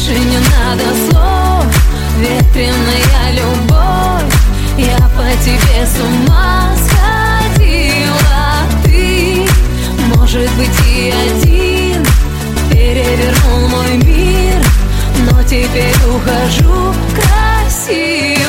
больше не надо слов. Ветреная любовь, я по тебе с ума сходила. Ты, может быть, и один перевернул мой мир, но теперь ухожу красиво.